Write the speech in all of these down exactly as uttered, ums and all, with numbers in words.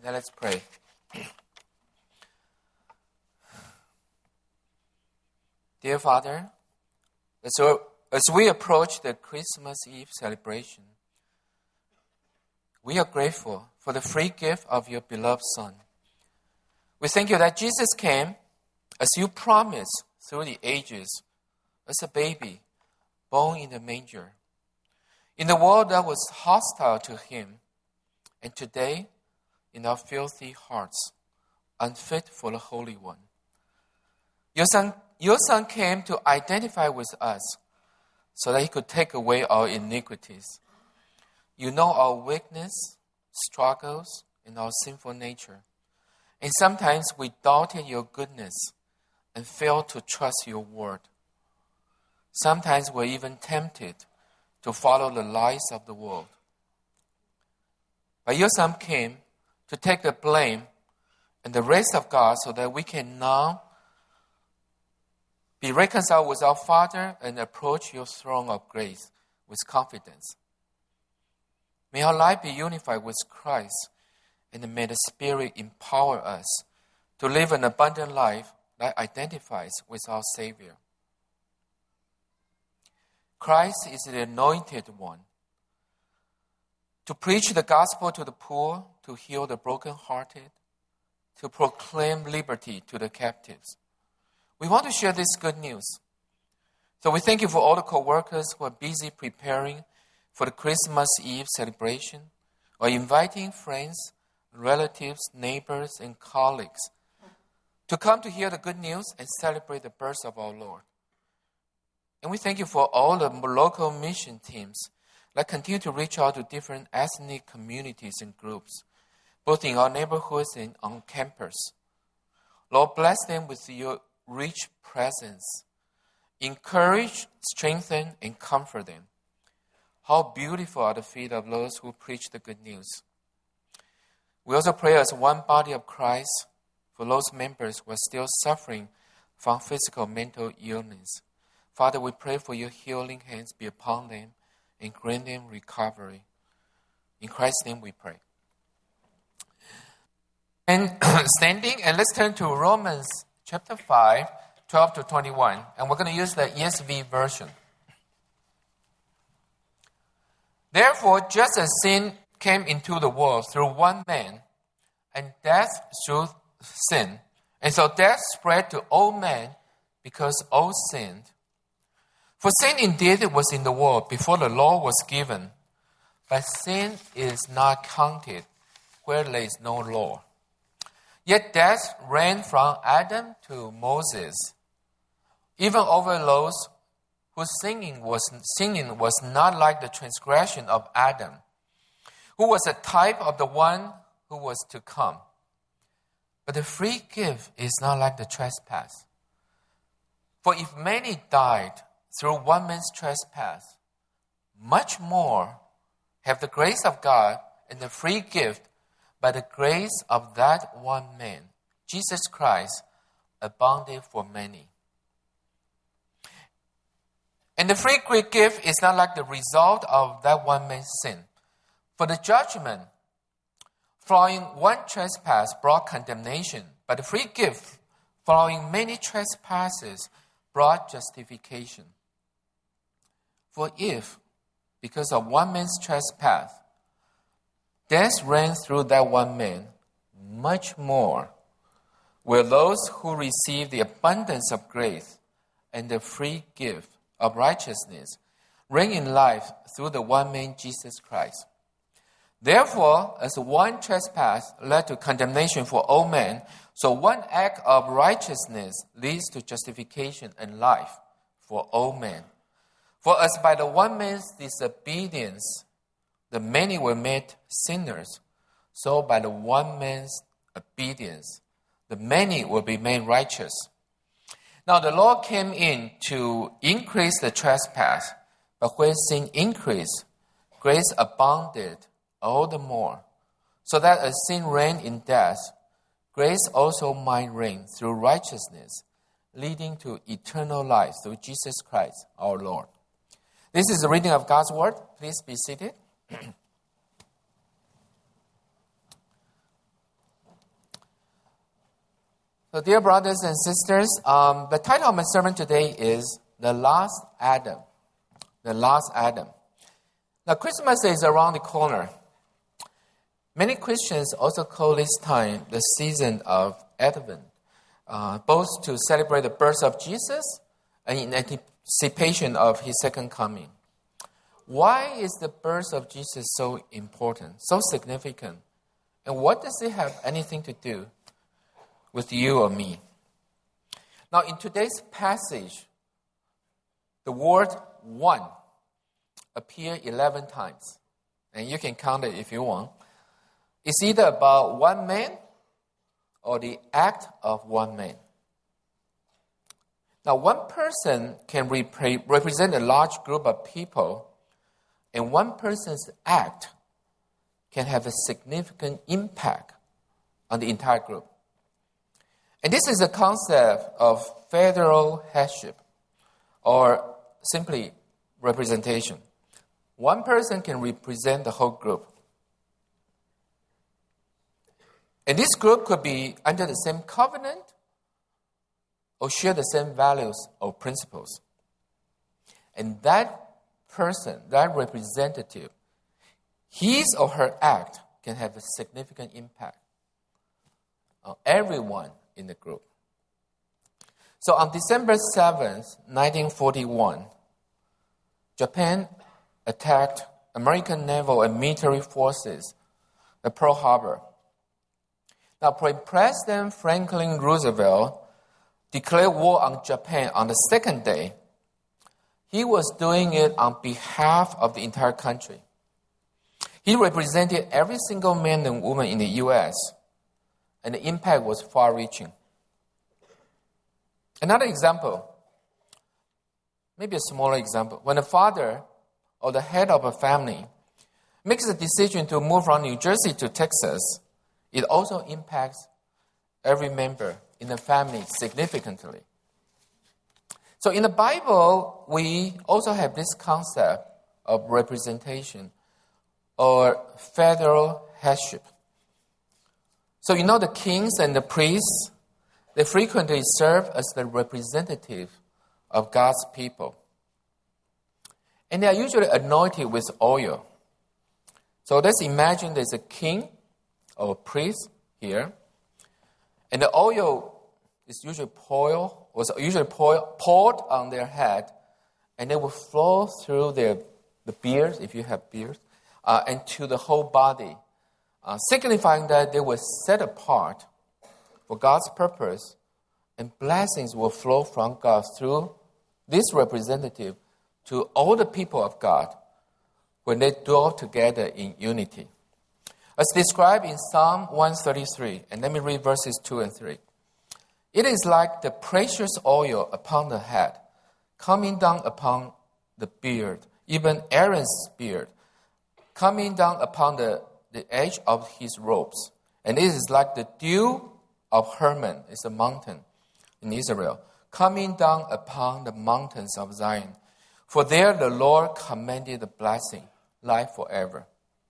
Now let's pray. Dear Father, as, as we approach the Christmas Eve celebration, we are grateful for the free gift of your beloved Son. We thank you that Jesus came, as you promised through the ages, as a baby born in the manger, in a world that was hostile to him, and today, in our filthy hearts, unfit for the Holy One. Your son, your son came to identify with us so that he could take away our iniquities. You know our weakness, struggles, and our sinful nature. And sometimes we doubted your goodness and failed to trust your word. Sometimes we're even tempted to follow the lies of the world. But your son came to take the blame and the wrath of God so that we can now be reconciled with our Father and approach your throne of grace with confidence. May our life be unified with Christ, and may the Spirit empower us to live an abundant life that identifies with our Savior. Christ is the anointed one to preach the gospel to the poor, to heal the brokenhearted, to proclaim liberty to the captives. We want to share this good news. So we thank you for all the co-workers who are busy preparing for the Christmas Eve celebration, or inviting friends, relatives, neighbors, and colleagues to come to hear the good news and celebrate the birth of our Lord. And we thank you for all the local mission teams that continue to reach out to different ethnic communities and groups, both in our neighborhoods and on campus. Lord, bless them with your rich presence. Encourage, strengthen, and comfort them. How beautiful are the feet of those who preach the good news. We also pray as one body of Christ for those members who are still suffering from physical mental illness. Father, we pray for your healing hands be upon them and grant them recovery. In Christ's name we pray. And standing, and let's turn to Romans chapter five, twelve to twenty-one. And we're going to use the E S V version. Therefore, just as sin came into the world through one man, and death through sin, and so death spread to all men because all sinned. For sin indeed was in the world before the law was given, but sin is not counted where there is no law. Yet death reigned from Adam to Moses, even over those whose sinning was, sinning was not like the transgression of Adam, who was a type of the one who was to come. But the free gift is not like the trespass. For if many died through one man's trespass, much more have the grace of God and the free gift by the grace of that one man, Jesus Christ, abounded for many. And the free gift is not like the result of that one man's sin. For the judgment following one trespass brought condemnation, but the free gift following many trespasses brought justification. For if, because of one man's trespass, death ran through that one man, much more will those who receive the abundance of grace and the free gift of righteousness reign in life through the one man Jesus Christ. Therefore, as one trespass led to condemnation for all men, so one act of righteousness leads to justification and life for all men. For as by the one man's disobedience the many were made sinners, so by the one man's obedience the many will be made righteous. Now the law came in to increase the trespass, but when sin increased, grace abounded all the more, so that as sin reigned in death, grace also might reign through righteousness, leading to eternal life through Jesus Christ our Lord. This is the reading of God's word. Please be seated. So, dear brothers and sisters, um, the title of my sermon today is The Last Adam. The Last Adam. Now, Christmas is around the corner. Many Christians also call this time the season of Advent, uh, both to celebrate the birth of Jesus and in anticipation of his second coming. Why is the birth of Jesus so important, so significant? And what does it have anything to do with you or me? Now, in today's passage, the word one appears eleven times. And you can count it if you want. It's either about one man or the act of one man. Now, one person can repre- represent a large group of people, and one person's act can have a significant impact on the entire group. And this is the concept of federal headship, or simply representation. One person can represent the whole group. And this group could be under the same covenant or share the same values or principles. And that person, that representative, his or her act can have a significant impact on everyone in the group. So on December seventh, nineteen forty-one, Japan attacked American naval and military forces at Pearl Harbor. Now, President Franklin Roosevelt declared war on Japan on the second day. He was doing it on behalf of the entire country. He represented every single man and woman in the U S, and the impact was far-reaching. Another example, maybe a smaller example, when a father or the head of a family makes a decision to move from New Jersey to Texas, it also impacts every member in the family significantly. So in the Bible, we also have this concept of representation or federal headship. So you know the kings and the priests, they frequently serve as the representative of God's people. And they are usually anointed with oil. So let's imagine there's a king or a priest here, and the oil is usually poured, was usually pour, poured on their head, and it will flow through their the beard, if you have beard, uh, and to the whole body, uh, signifying that they were set apart for God's purpose, and blessings will flow from God through this representative to all the people of God when they dwell together in unity. As described in Psalm one thirty-three, and let me read verses two and three. It is like the precious oil upon the head, coming down upon the beard, even Aaron's beard, coming down upon the, the edge of his robes. And it is like the dew of Hermon, it's a mountain in Israel, coming down upon the mountains of Zion. For there the Lord commanded the blessing, life forever.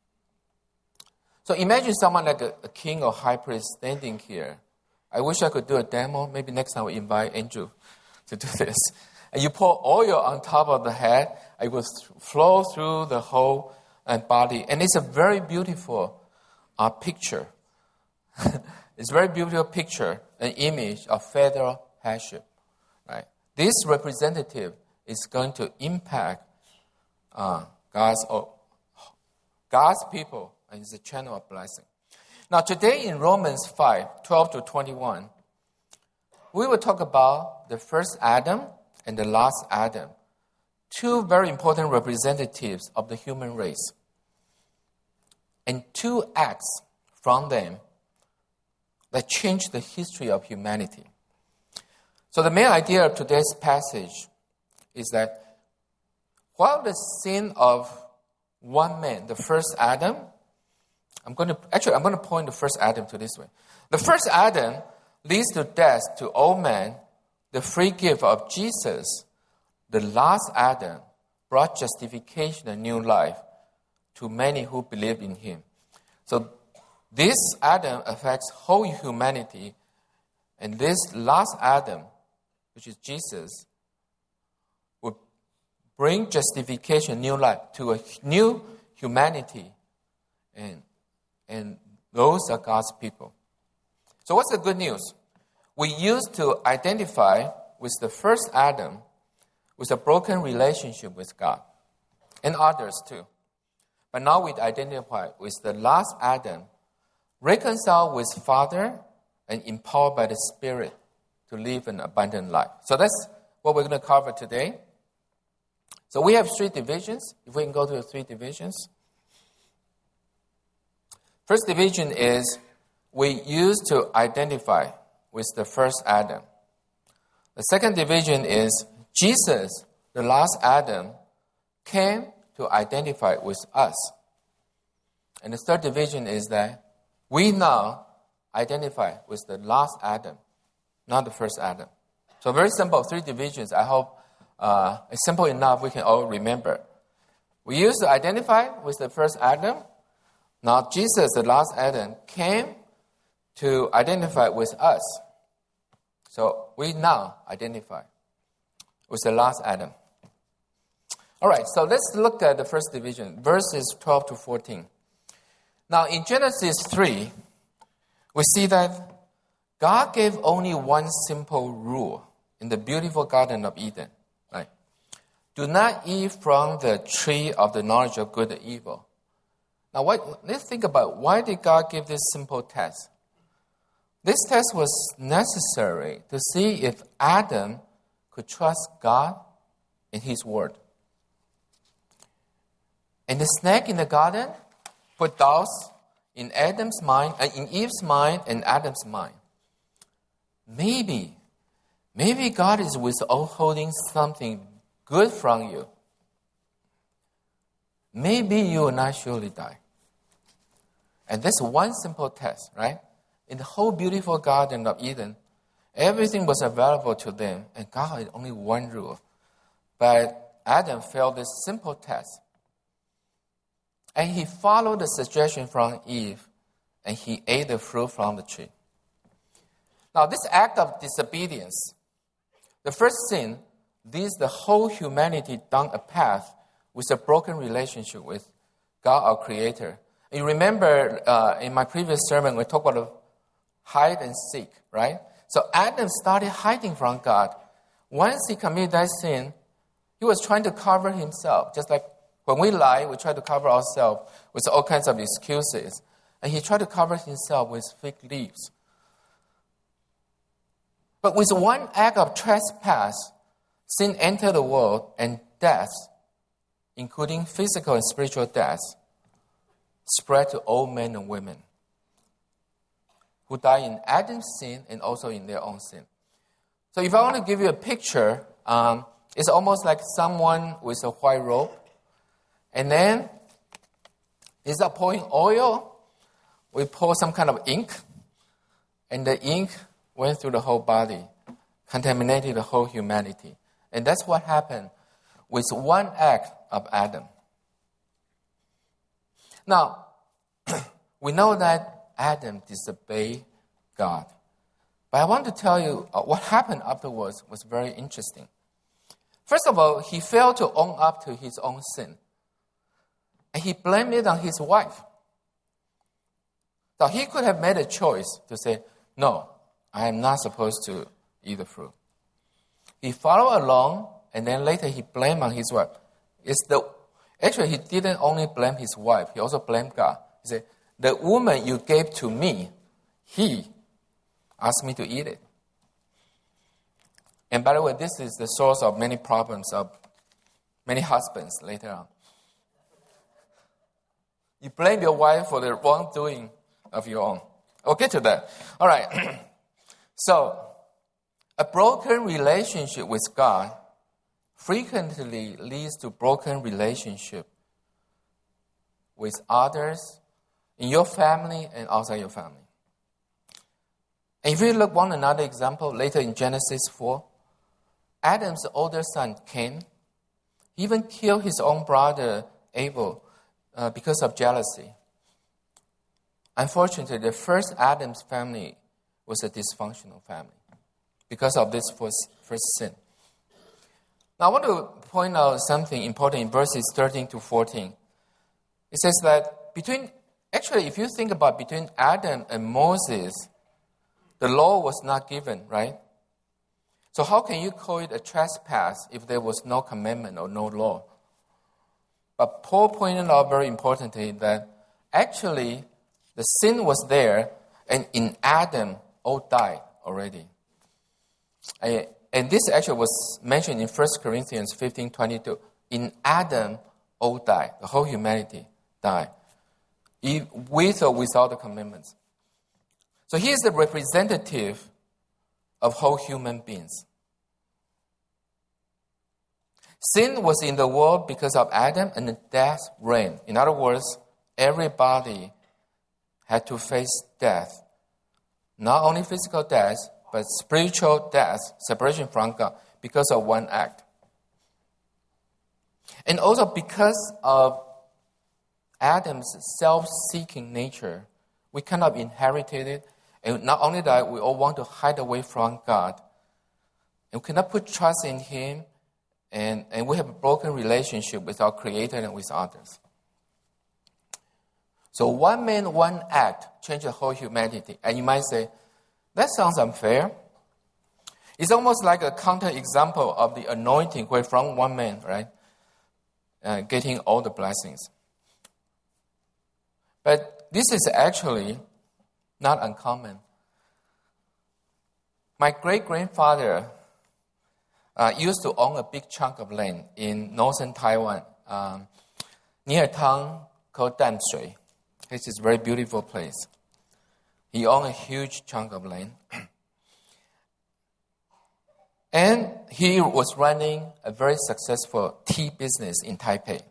So imagine someone like a, a king or high priest standing here. I wish I could do a demo. Maybe next time we invite Andrew to do this. And you pour oil on top of the head. It will th- flow through the whole uh, body. And it's a very beautiful uh, picture. It's a very beautiful picture, an image of federal headship. Right? This representative is going to impact uh, God's, uh, God's people, and it's a channel of blessing. Now, today in Romans five, twelve to twenty-one, we will talk about the first Adam and the last Adam, two very important representatives of the human race, and two acts from them that changed the history of humanity. So the main idea of today's passage is that while the sin of one man, the first Adam, I'm going to, actually, I'm going to point the first Adam to this way. The first Adam leads to death to all men. The free gift of Jesus, the last Adam, brought justification and new life to many who believe in him. So this Adam affects whole humanity, And this last Adam, which is Jesus, will bring justification, new life, to a new humanity. And, and those are God's people. So what's the good news? We used to identify with the first Adam with a broken relationship with God and others too. But now we identify with the last Adam, reconciled with Father and empowered by the Spirit to live an abundant life. So that's what we're going to cover today. So we have three divisions. If we can go to the three divisions. First division is we used to identify with the first Adam. The second division is Jesus, the last Adam, came to identify with us. And the third division is that we now identify with the last Adam, not the first Adam. So very simple, three divisions. I hope uh, it's simple enough we can all remember. We used to identify with the first Adam. Now Jesus, the last Adam, came to identify with us. So we now identify with the last Adam. All right, so let's look at the first division, verses twelve to fourteen. Now in Genesis three, we see that God gave only one simple rule in the beautiful Garden of Eden. Right? Do not eat from the tree of the knowledge of good and evil. Now what, let's think about why did God give this simple test? This test was necessary to see if Adam could trust God and His word. And the snake in the garden put doubts in Adam's mind, uh, in Eve's mind and Adam's mind. Maybe, maybe God is withholding something good from you. Maybe you will not surely die. And that's one simple test, right? In the whole beautiful Garden of Eden, everything was available to them, and God had only one rule. But Adam failed this simple test. And he followed the suggestion from Eve, and he ate the fruit from the tree. Now, this act of disobedience, the first sin, leads the whole humanity down a path with a broken relationship with God, our Creator. And you remember uh, in my previous sermon, we talked about hide and seek, right? So Adam started hiding from God. Once he committed that sin, he was trying to cover himself. Just like when we lie, we try to cover ourselves with all kinds of excuses. And he tried to cover himself with fig leaves. But with one act of trespass, sin entered the world, and death, including physical and spiritual death, spread to all men and women who died in Adam's sin and also in their own sin. So if I want to give you a picture, um, it's almost like someone with a white robe, and then instead of pouring oil, we pour some kind of ink, and the ink went through the whole body, contaminated the whole humanity. And that's what happened with one act of Adam. Now, we know that Adam disobeyed God. But I want to tell you uh, what happened afterwards was very interesting. First of all, he failed to own up to his own sin. And he blamed it on his wife. Now, he could have made a choice to say, no, I am not supposed to eat the fruit. He followed along, and then later he blamed on his wife. It's the, actually, he didn't only blame his wife, he also blamed God. He said, the woman you gave to me, he asked me to eat it. And by the way, this is the source of many problems of many husbands later on. You blame your wife for the wrongdoing of your own. I'll get to that. All right. So, a broken relationship with God frequently leads to broken relationship with others in your family and outside your family. And if you look one another example later in Genesis four, Adam's older son Cain even killed his own brother Abel uh, because of jealousy. Unfortunately, the first Adam's family was a dysfunctional family because of this first, first sin. Now, I want to point out something important in verses thirteen to fourteen. It says that between, actually, if you think about between Adam and Moses, the law was not given, right? So how can you call it a trespass if there was no commandment or no law? But Paul pointed out very importantly that actually the sin was there, and in Adam, all died already. And this actually was mentioned in First Corinthians fifteen twenty-two. In Adam, all died. The whole humanity died, with or without the commandments. So he is the representative of whole human beings. Sin was in the world because of Adam, and death reigned. In other words, everybody had to face death. Not only physical death, but spiritual death, separation from God, because of one act. And also because of Adam's self-seeking nature, we cannot inherit it. And not only that, we all want to hide away from God. And we cannot put trust in Him, and, and we have a broken relationship with our Creator and with others. So one man, one act changed the whole humanity. And you might say, that sounds unfair. It's almost like a counter-example of the anointing where from one man, right, uh, getting all the blessings. But this is actually not uncommon. My great-grandfather uh, used to own a big chunk of land in northern Taiwan, um, near a town called Damshui. It's a very beautiful place. He owned a huge chunk of land. And he was running a very successful tea business in Taipei.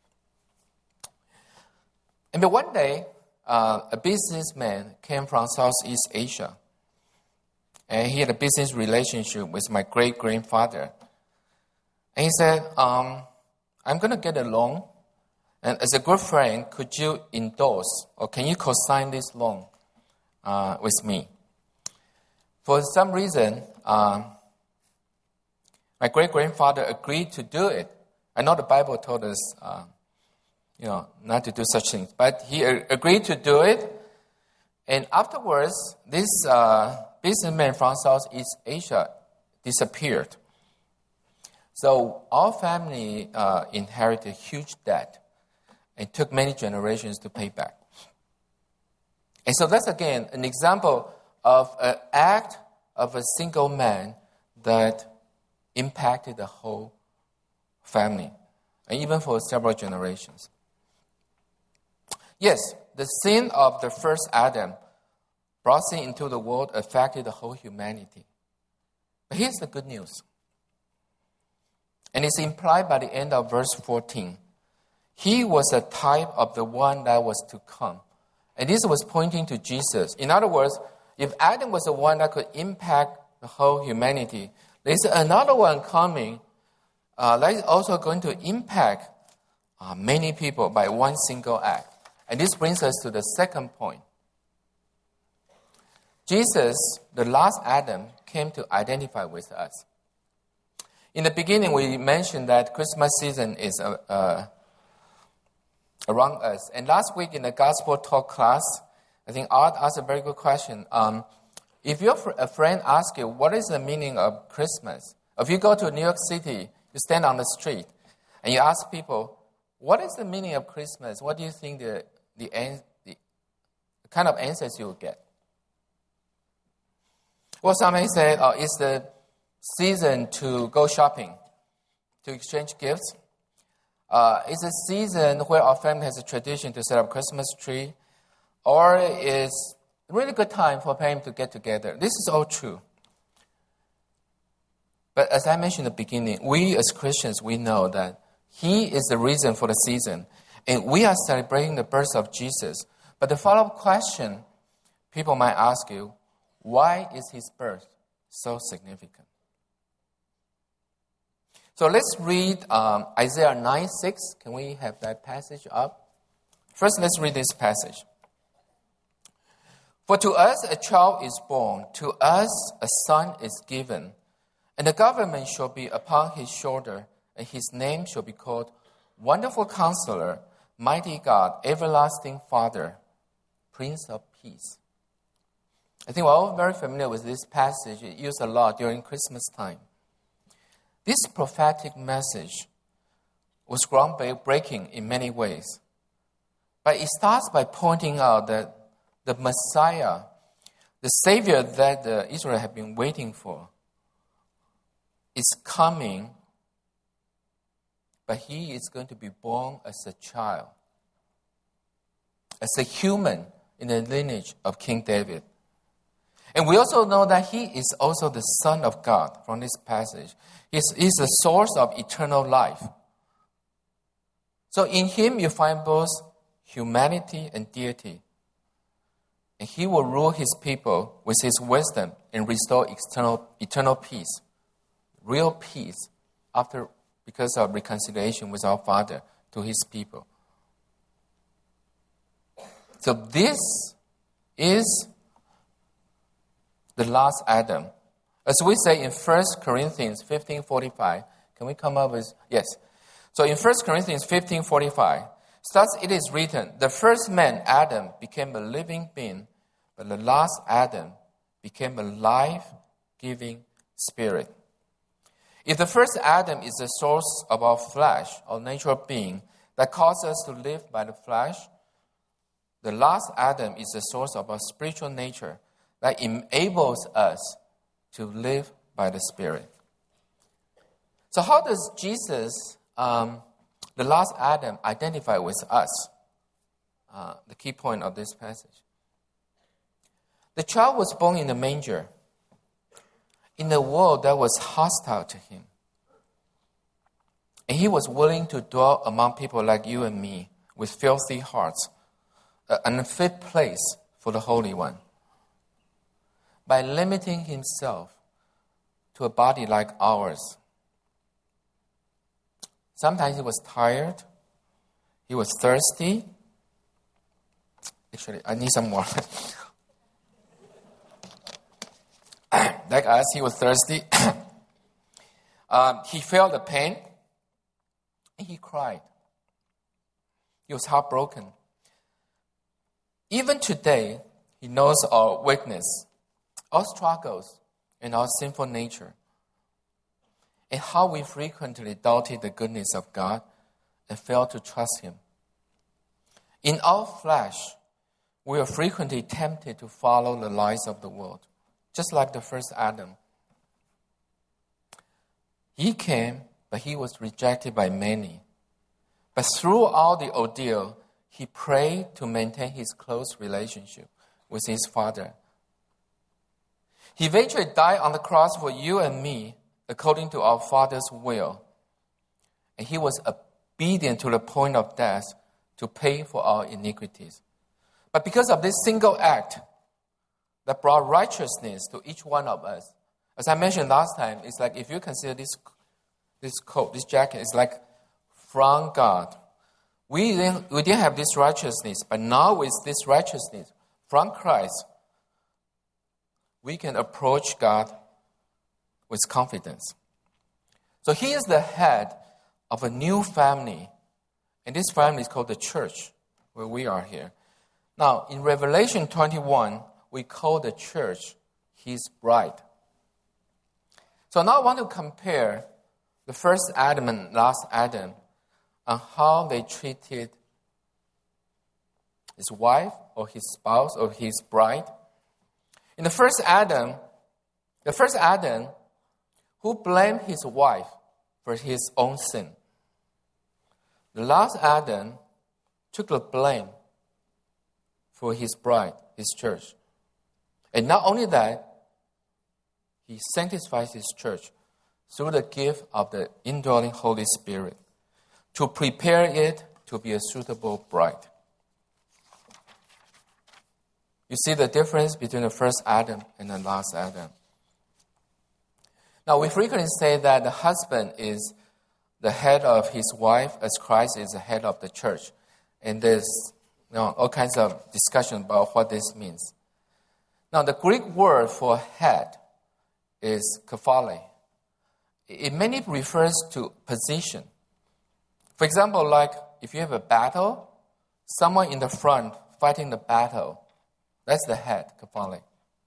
And then one day, uh, a businessman came from Southeast Asia. And he had a business relationship with my great-grandfather. And he said, um, I'm going to get a loan. And as a good friend, could you endorse or can you co-sign this loan uh, with me? For some reason, um, my great-grandfather agreed to do it. I know the Bible told us, uh, you know, not to do such things, but he a- agreed to do it. And afterwards, this uh, businessman from Southeast Asia disappeared. So our family uh, inherited huge debt. It took many generations to pay back. And so that's, again, an example of an act of a single man that impacted the whole family, and even for several generations. Yes, the sin of the first Adam brought sin into the world, affected the whole humanity. But here's the good news. And it's implied by the end of verse fourteen. He was a type of the one that was to come. And this was pointing to Jesus. In other words, if Adam was the one that could impact the whole humanity, there's another one coming uh, that is also going to impact uh, many people by one single act. And this brings us to the second point. Jesus, the last Adam, came to identify with us. In the beginning, we mentioned that Christmas season is a, a around us. And last week in the Gospel Talk class, I think Art asked a very good question. Um, if your fr- a friend asks you, what is the meaning of Christmas? If you go to New York City, you stand on the street, and you ask people, what is the meaning of Christmas? What do you think the, the, the, the kind of answers you will get? Well, somebody said, oh, it's the season to go shopping, to exchange gifts. Uh, it's a season where our family has a tradition to set up a Christmas tree, or it's a really good time for parents to get together. This is all true. But as I mentioned in the beginning, we as Christians, we know that He is the reason for the season, and we are celebrating the birth of Jesus. But the follow-up question people might ask you, why is His birth so significant? So let's read um, Isaiah nine six. Can we have that passage up? First, let's read this passage. For to us a child is born, to us a son is given, and the government shall be upon his shoulder, and his name shall be called Wonderful Counselor, Mighty God, Everlasting Father, Prince of Peace. I think we're all very familiar with this passage. It's used a lot during Christmas time. This prophetic message was groundbreaking in many ways. But it starts by pointing out that the Messiah, the Savior that uh, Israel had been waiting for, is coming, but he is going to be born as a child, as a human in the lineage of King David. And we also know that he is also the Son of God from this passage. He is the source of eternal life. So in him you find both humanity and deity. And he will rule his people with his wisdom and restore eternal, eternal peace, real peace, after because of reconciliation with our Father to his people. So this is the last Adam. As we say in First Corinthians fifteen forty-five, can we come up with, yes. So in First Corinthians fifteen forty-five, thus it is written, the first man, Adam, became a living being, but the last Adam became a life-giving spirit. If the first Adam is the source of our flesh, our natural being, that causes us to live by the flesh, the last Adam is the source of our spiritual nature that enables us to live by the Spirit. So how does Jesus, um, the last Adam, identify with us? Uh, the key point of this passage. The child was born in a manger, in a world that was hostile to him. And he was willing to dwell among people like you and me with filthy hearts, an unfit place for the Holy One, by limiting himself to a body like ours. Sometimes he was tired. He was thirsty. Actually, I need some more. Like us, he was thirsty. um, he felt the pain. And he cried. He was heartbroken. Even today, he knows our weakness, our struggles, and our sinful nature, and how we frequently doubted the goodness of God and failed to trust him. In our flesh, we are frequently tempted to follow the lies of the world, just like the first Adam. He came, but he was rejected by many. But throughout the ordeal, he prayed to maintain his close relationship with his Father. He eventually died on the cross for you and me, according to our Father's will. And he was obedient to the point of death to pay for our iniquities. But because of this single act that brought righteousness to each one of us, as I mentioned last time, it's like if you consider this, this coat, this jacket, it's like from God. We didn't, we didn't have this righteousness, but now with this righteousness from Christ, we can approach God with confidence. So he is the head of a new family, and this family is called the church, where we are here. Now, in Revelation twenty-one, we call the church his bride. So now I want to compare the first Adam and last Adam on how they treated his wife or his spouse or his bride. In the first Adam, the first Adam, who blamed his wife for his own sin. The last Adam took the blame for his bride, his church. And not only that, he sanctifies his church through the gift of the indwelling Holy Spirit to prepare it to be a suitable bride. You see the difference between the first Adam and the last Adam. Now, we frequently say that the husband is the head of his wife as Christ is the head of the church. And there's you know, all kinds of discussion about what this means. Now, the Greek word for head is kephale. It mainly refers to position. For example, like if you have a battle, someone in the front fighting the battle, that's the head, kephale.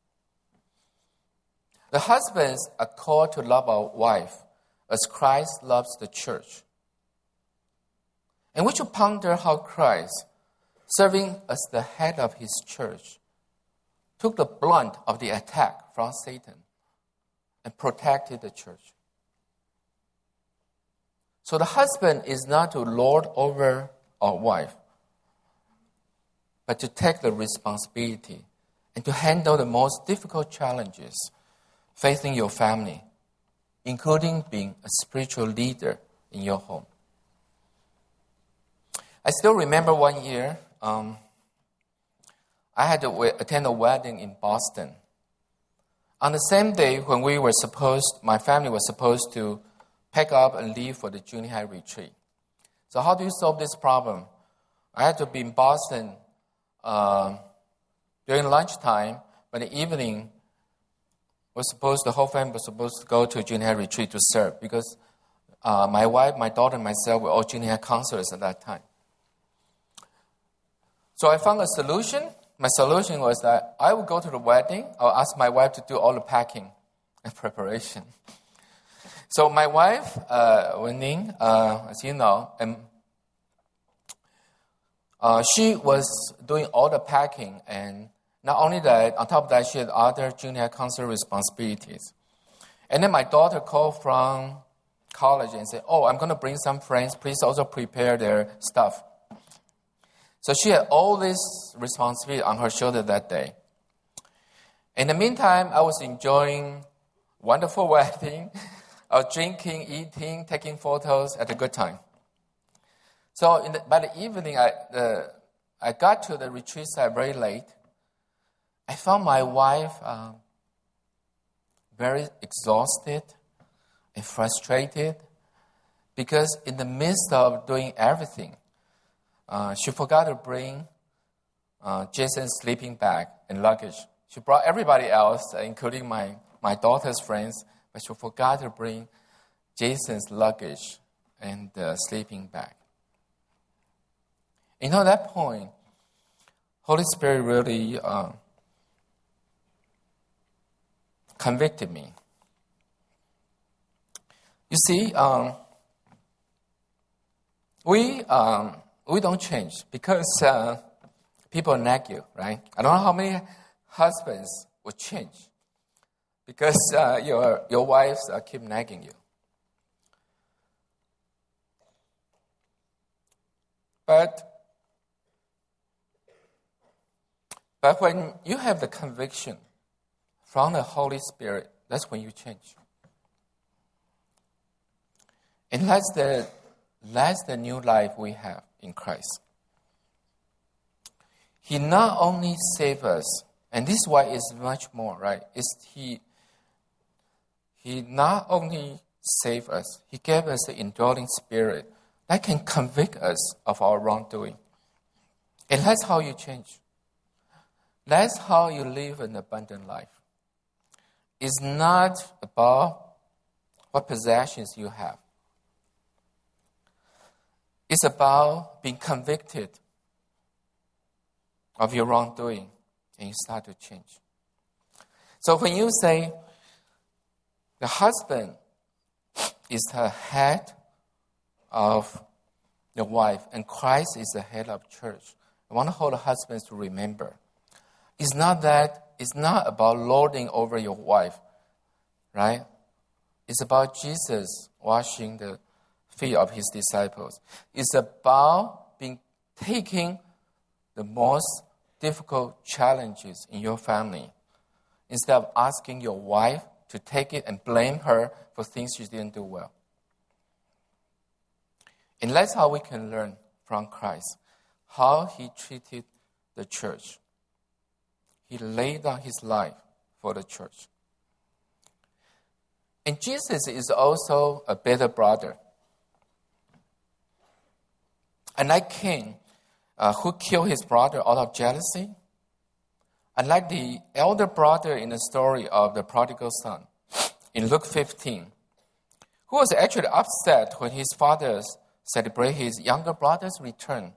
The husbands are called to love our wife as Christ loves the church. And we should ponder how Christ, serving as the head of his church, took the brunt of the attack from Satan and protected the church. So the husband is not to lord over our wife, but to take the responsibility and to handle the most difficult challenges facing your family, including being a spiritual leader in your home. I still remember one year, um, I had to attend a wedding in Boston. On the same day when we were supposed, my family was supposed to pack up and leave for the junior high retreat. So how do you solve this problem? I had to be in Boston uh, during lunchtime, but in the evening, was supposed the whole family was supposed to go to a junior high retreat to serve because uh, my wife, my daughter, and myself were all junior high counselors at that time. So I found a solution. My solution was that I would go to the wedding. I'll ask my wife to do all the packing and preparation. So my wife, uh, Wen-Ning, uh, as you know, and, uh, she was doing all the packing, and not only that, on top of that, she had other junior counselor responsibilities. And then my daughter called from college and said, oh, I'm going to bring some friends. Please also prepare their stuff. So she had all this responsibility on her shoulder that day. In the meantime, I was enjoying wonderful wedding. I was drinking, eating, taking photos at a good time. So in the, by the evening, I, uh, I got to the retreat site very late. I found my wife uh, very exhausted and frustrated because in the midst of doing everything, uh, she forgot to bring uh, Jason's sleeping bag and luggage. She brought everybody else, including my, my daughter's friends, but she forgot to bring Jason's luggage and the sleeping bag. You know, at that point, Holy Spirit really uh, convicted me. You see, um, we um, we don't change because uh, people nag you, right? I don't know how many husbands would change because uh, your your wives uh, keep nagging you. But but when you have the conviction from the Holy Spirit, that's when you change. And that's the, that's the new life we have in Christ. He not only saved us, and this is why it's much more, right? It's he, he not only saved us, he gave us the indwelling spirit that can convict us of our wrongdoing. And that's how you change. That's how you live an abundant life. It's not about what possessions you have. It's about being convicted of your wrongdoing and you start to change. So when you say the husband is the head of the wife and Christ is the head of church, I want to hold the husbands to remember. It's not that, it's not about lording over your wife, right? It's about Jesus washing the feet of his disciples. It's about being taking the most difficult challenges in your family instead of asking your wife to take it and blame her for things she didn't do well. And that's how we can learn from Christ, how he treated the church. He laid down his life for the church. And Jesus is also a better brother. Unlike Cain, uh, who killed his brother out of jealousy, Unlike the elder brother in the story of the prodigal son in Luke fifteen, who was actually upset when his father celebrated his younger brother's return,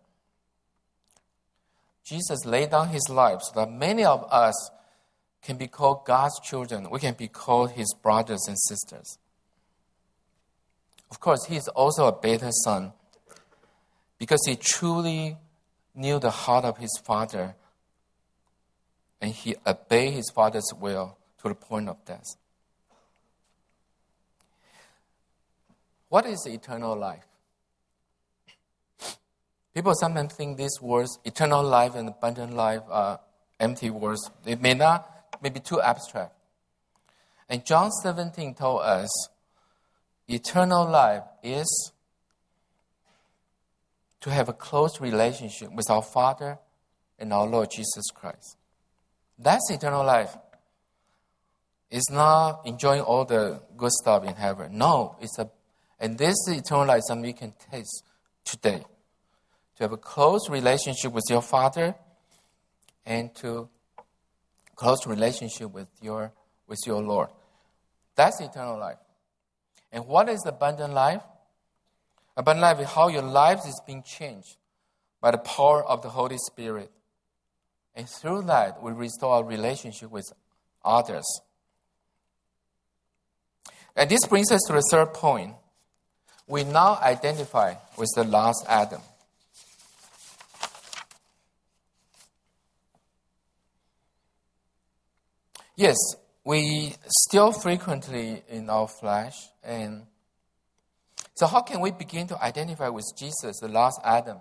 Jesus laid down his life so that many of us can be called God's children. We can be called his brothers and sisters. Of course, he is also a better son because he truly knew the heart of his father and he obeyed his father's will to the point of death. What is eternal life? People sometimes think these words, eternal life and abundant life, are empty words. It may not, may be too abstract. And John seventeen told us, eternal life is to have a close relationship with our Father and our Lord Jesus Christ. That's eternal life. It's not enjoying all the good stuff in heaven. No, it's a, and this eternal life is something you can taste today. To have a close relationship with your Father and to close relationship with your with your Lord. That's eternal life. And what is abundant life? Abundant life is how your life is being changed by the power of the Holy Spirit. And through that, we restore our relationship with others. And this brings us to the third point. We now identify with the last Adam. Yes, we still frequently in our flesh. And so how can we begin to identify with Jesus, the last Adam?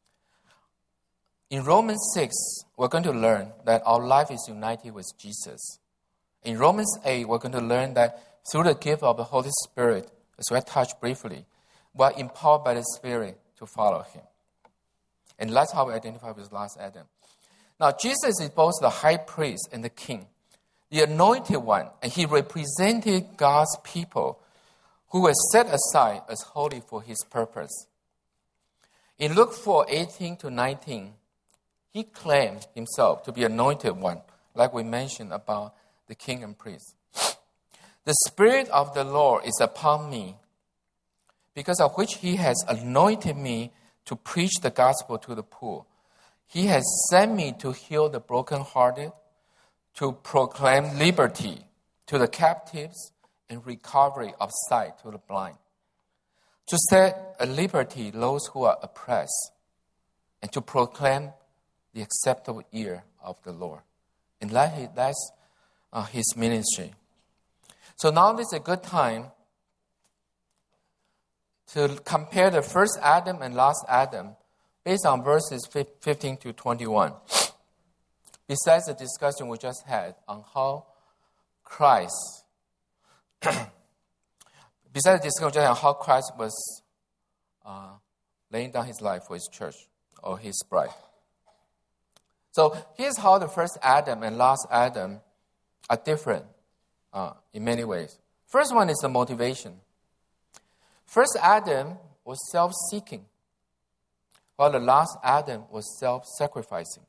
In Romans six, we're going to learn that our life is united with Jesus. In Romans eight, we're going to learn that through the gift of the Holy Spirit, as we touched briefly, we're empowered by the Spirit to follow him. And that's how we identify with the last Adam. Now, Jesus is both the high priest and the king, the anointed one, and he represented God's people who were set aside as holy for his purpose. In Luke four, eighteen to nineteen, he claimed himself to be anointed one, like we mentioned about the king and priest. The Spirit of the Lord is upon me, because of which he has anointed me to preach the gospel to the poor. He has sent me to heal the brokenhearted, to proclaim liberty to the captives and recovery of sight to the blind, to set at liberty those who are oppressed, and to proclaim the acceptable year of the Lord. And that, that's uh, his ministry. So now is a good time to compare the first Adam and last Adam based on verses fifteen to twenty-one. Besides the discussion we just had on how Christ, besides the discussion on how Christ was uh, laying down his life for his church or his bride. So here's how the first Adam and last Adam are different uh, in many ways. First one is the motivation. First Adam was self-seeking, while the last Adam was self-sacrificing.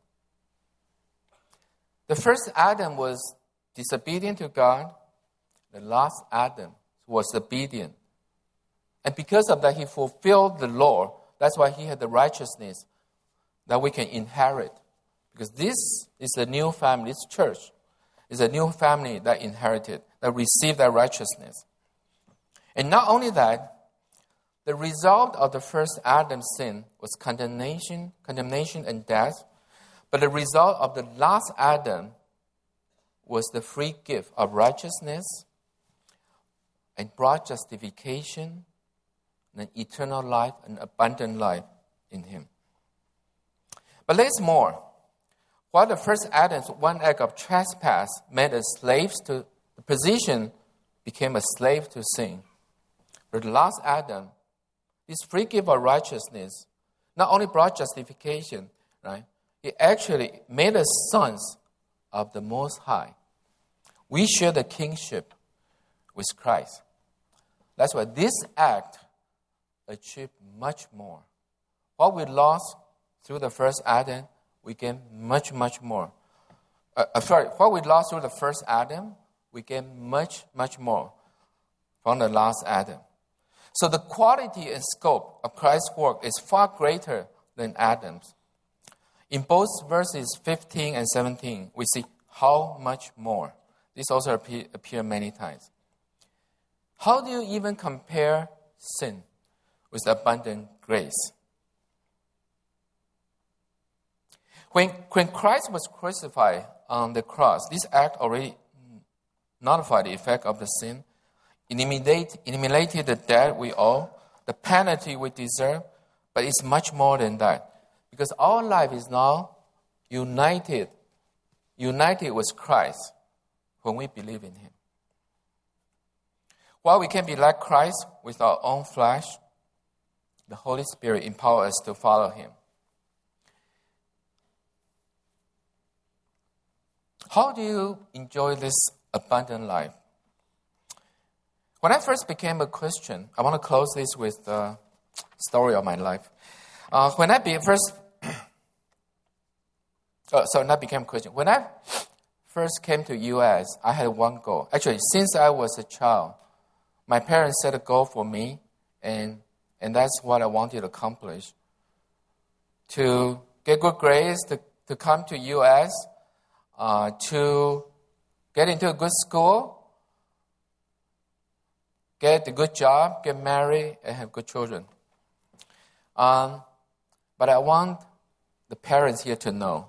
The first Adam was disobedient to God. The last Adam was obedient. And because of that, he fulfilled the law. That's why he had the righteousness that we can inherit. Because this is a new family, this church is a new family that inherited, that received that righteousness. And not only that, the result of the first Adam's sin was condemnation, condemnation and death. But the result of the last Adam was the free gift of righteousness and brought justification and eternal life and abundant life in him. But there's more. While the first Adam's one act of trespass made us slaves to the position, became a slave to sin. But the last Adam, this free gift of righteousness, not only brought justification, right? It actually made us sons of the Most High. We share the kingship with Christ. That's why this act achieved much more. What we lost through the first Adam, we gain much, much more. uh, uh, sorry, what we lost through the first Adam, we gain much, much more from the last Adam. So the quality and scope of Christ's work is far greater than Adam's. In both verses fifteen and seventeen, we see how much more. This also appear, appear many times. How do you even compare sin with abundant grace? When, when Christ was crucified on the cross, this act already nullified the effect of the sin, eliminate, eliminated the debt we owe, the penalty we deserve, but it's much more than that. Because our life is now united, united with Christ when we believe in Him. While we can be like Christ with our own flesh, the Holy Spirit empowers us to follow Him. How do you enjoy this abundant life? When I first became a Christian, I want to close this with the story of my life. Uh, when I be first, oh, so not became a Christian. When I first came to U S, I had one goal. Actually, since I was a child, my parents set a goal for me, and and that's what I wanted to accomplish. To get good grades, to, to come to U S, uh, to get into a good school, get a good job, get married, and have good children. Um, but I want the parents here to know,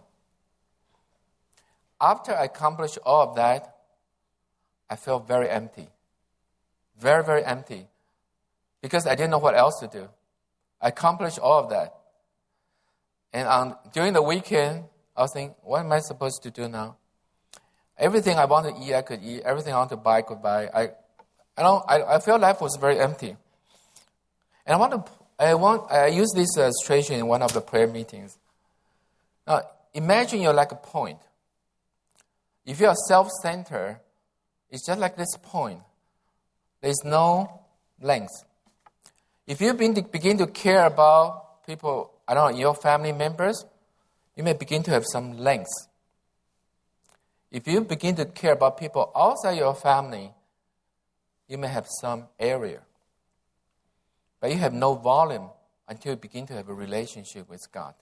after I accomplished all of that, I felt very empty. Very, very empty. Because I didn't know what else to do. I accomplished all of that. And um, during the weekend, I was thinking, what am I supposed to do now? Everything I want to eat, I could eat. Everything I want to buy, I could buy. I, I don't. I, I felt life was very empty. And I want to. I want. I use this illustration in one of the prayer meetings. Now, imagine you're like a point. If you're self-centered, it's just like this point. There's no length. If you begin to care about people, I don't know, your family members, you may begin to have some length. If you begin to care about people outside your family, you may have some area. But you have no volume until you begin to have a relationship with God.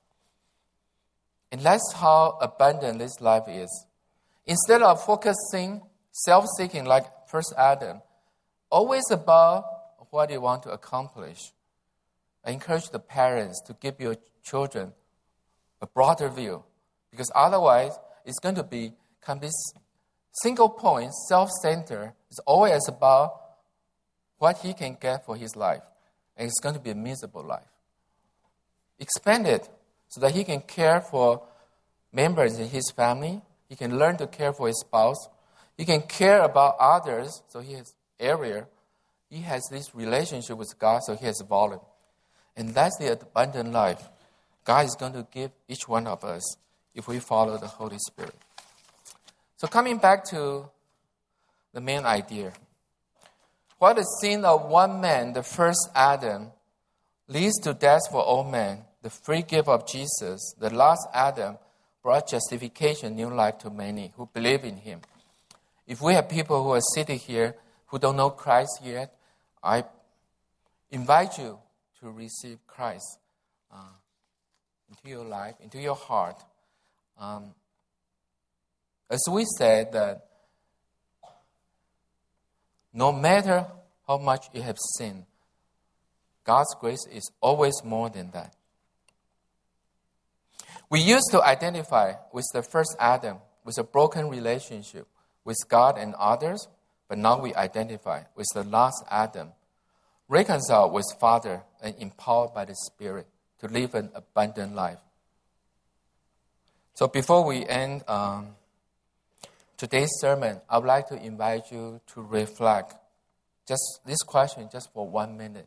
And that's how abundant this life is. Instead of focusing, self-seeking like first Adam, always about what you want to accomplish, I encourage the parents to give your children a broader view, because otherwise it's going to become this single point, self-centered. It's always about what he can get for his life, and it's going to be a miserable life. Expand it so that he can care for members in his family. He can learn to care for his spouse. He can care about others, so he has area. He has this relationship with God, so he has volume. And that's the abundant life God is going to give each one of us if we follow the Holy Spirit. So coming back to the main idea. While the sin of one man, the first Adam, leads to death for all men, the free gift of Jesus, the last Adam, brought justification, new life to many who believe in him. If we have people who are sitting here who don't know Christ yet, I invite you to receive Christ uh, into your life, into your heart. Um, as we said, that no matter how much you have sinned, God's grace is always more than that. We used to identify with the first Adam, with a broken relationship with God and others, but now we identify with the last Adam, reconciled with Father and empowered by the Spirit to live an abundant life. So before we end um, today's sermon, I would like to invite you to reflect just this question just for one minute.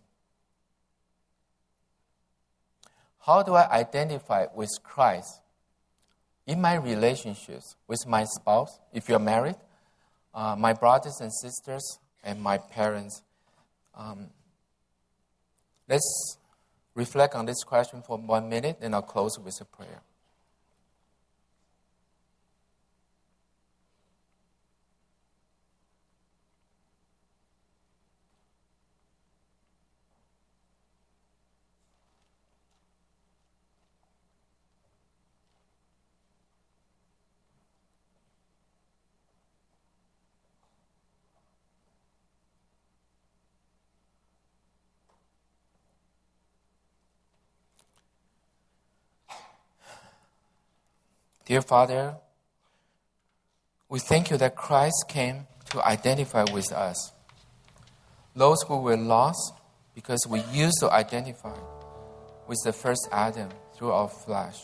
How do I identify with Christ in my relationships with my spouse, if you're married, uh, my brothers and sisters, and my parents? Um, let's reflect on this question for one minute, and I'll close with a prayer. Dear Father, we thank you that Christ came to identify with us. Those who were lost because we used to identify with the first Adam through our flesh.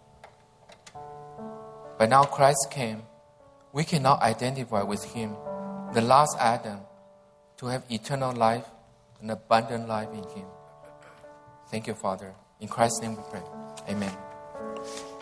But now Christ came, we cannot identify with him, the last Adam, to have eternal life and abundant life in him. Thank you, Father. In Christ's name we pray. Amen.